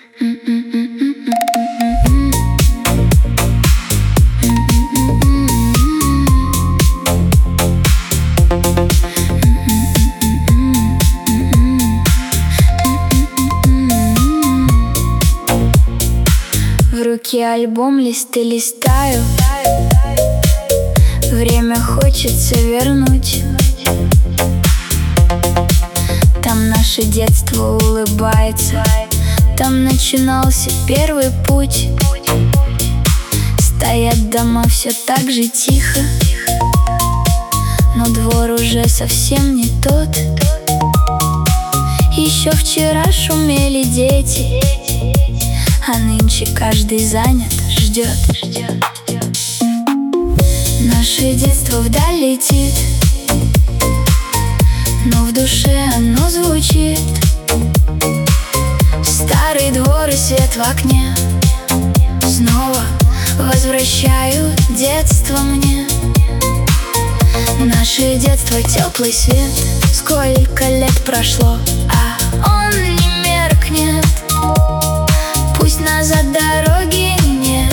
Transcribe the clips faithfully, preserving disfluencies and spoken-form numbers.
В руке альбом, листы листаю. Время хочется вернуть. Там наше детство улыбается, там начинался первый путь. Стоят дома все так же тихо, но двор уже совсем не тот. Еще вчера шумели дети, а нынче каждый занят, ждет. Наше детство вдаль летит, но в душе оно звучит. Старый двор и свет в окне снова возвращают детство мне. Наше детство — теплый свет. Сколько лет прошло, а он не меркнет. Пусть назад дороги нет,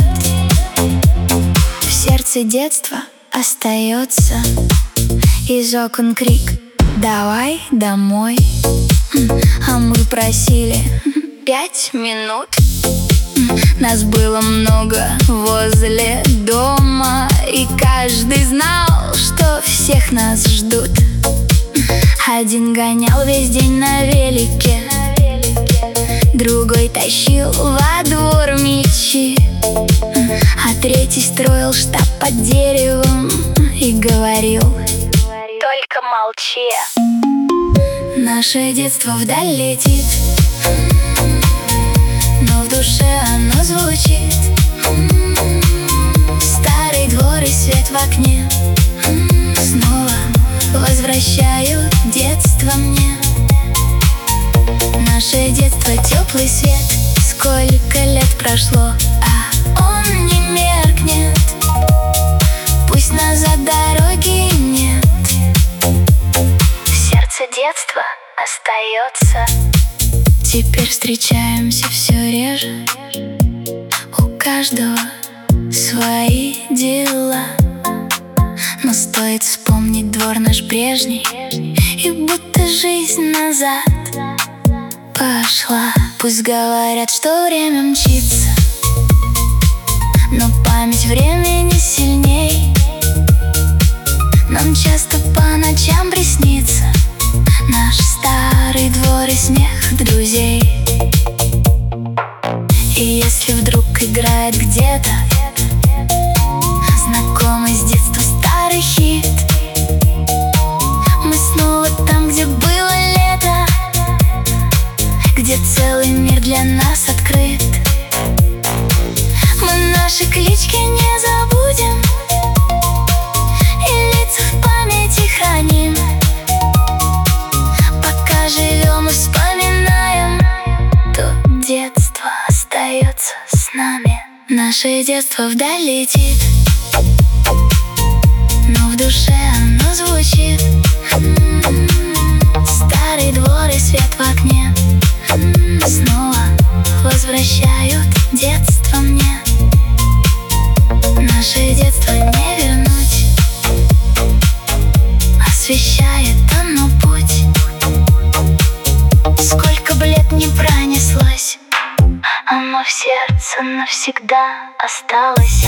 в сердце детства остается. Из окон крик: давай домой. А мы просили пять минут. Нас было много возле дома, и каждый знал, что всех нас ждут. Один гонял весь день на велике, другой тащил во двор мячи, а третий строил штаб под деревом и говорил: только молчи. Наше детство вдаль летит, но в душе оно звучит. Старый двор и свет в окне снова возвращают детство мне. Наше детство — теплый свет. Сколько лет прошло, а он не меркнет. Пусть назад дороги нет, в сердце детства остается. Теперь встречаемся все реже, у каждого свои дела. Но стоит вспомнить двор наш прежний, и будто жизнь назад пошла. Пусть говорят, что время мчится, но память времени сильней. Нам часто по ночам приснится наш старый двор и смех друзей. И если вдруг играет где-то знакомый с детства старый хит, мы снова там, где было лето, где целый мир для нас открыт. Мы наши клички не забудем и лица в памяти храним. Пока живем и вспоминаем, то детство остается с нами. Наше детство вдаль летит, но в душе оно звучит. Старый двор и свет в окне снова возвращают детство мне. Наше детство не вернуть, освещает оно путь. Сколько бы лет не пронеслось, оно в сердце навсегда осталось.